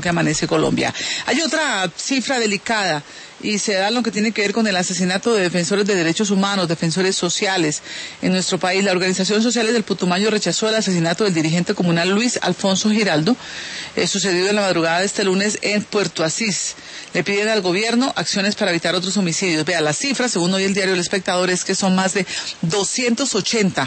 que amanece Colombia. Hay otra cifra delicada y se da lo que tiene que ver con el asesinato de defensores de derechos humanos, defensores sociales en nuestro país. La Organización Sociales del Putumayo rechazó el asesinato del dirigente comunal Luis Alfonso Giraldo, sucedido en la madrugada de este lunes en Puerto Asís. Le piden al gobierno acciones para evitar otros homicidios. Vea, la cifra, según hoy el diario El Espectador, es que son más de 280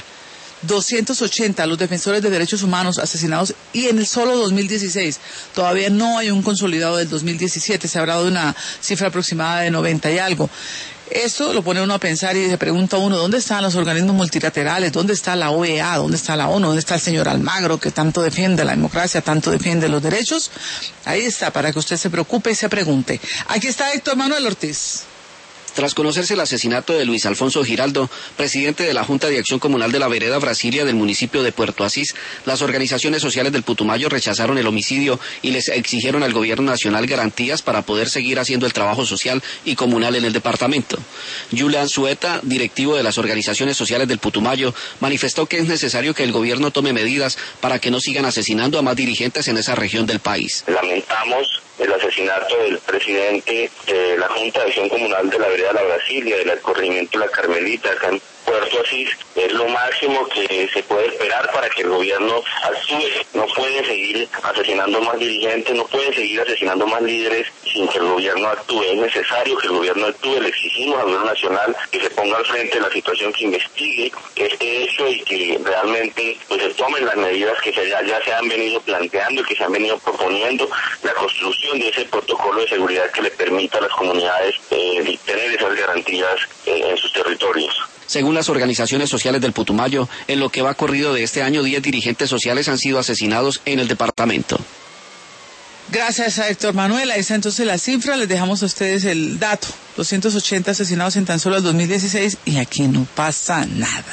los defensores de derechos humanos asesinados, y en el solo 2016. Todavía no hay un consolidado del 2017, se ha hablado de una cifra aproximada de 90 y algo. Esto lo pone uno a pensar y se pregunta uno, ¿dónde están los organismos multilaterales? ¿Dónde está la OEA? ¿Dónde está la ONU? ¿Dónde está el señor Almagro, que tanto defiende la democracia, tanto defiende los derechos? Ahí está, para que usted se preocupe y se pregunte. Aquí está Héctor Manuel Ortiz. Tras conocerse el asesinato de Luis Alfonso Giraldo, presidente de la Junta de Acción Comunal de la Vereda Brasilia del municipio de Puerto Asís, las organizaciones sociales del Putumayo rechazaron el homicidio y les exigieron al gobierno nacional garantías para poder seguir haciendo el trabajo social y comunal en el departamento. Julián Sueta, directivo de las organizaciones sociales del Putumayo, manifestó que es necesario que el gobierno tome medidas para que no sigan asesinando a más dirigentes en esa región del país. Lamentamos el asesinato del presidente de la Junta de Acción Comunal de la Vereda La Brasilia, del corregimiento La Carmelita, acá en Puerto Asís. Es lo máximo que se puede esperar para que el gobierno actúe. No pueden seguir asesinando más dirigentes, no pueden seguir asesinando más líderes sin que el gobierno actúe. Es necesario que el gobierno actúe. Le exigimos al gobierno nacional que se ponga al frente de la situación, que investigue este hecho y que realmente pues, se tomen las medidas que ya se han venido planteando y que se han venido proponiendo, la construcción de ese protocolo de seguridad que le permita a las comunidades tener esas garantías en sus territorios. Según las organizaciones sociales del Putumayo, en lo que va corrido de este año, 10 dirigentes sociales han sido asesinados en el departamento. Gracias a Héctor Manuel. Ahí está entonces la cifra. Les dejamos a ustedes el dato. 280 asesinados en tan solo el 2016 y aquí no pasa nada.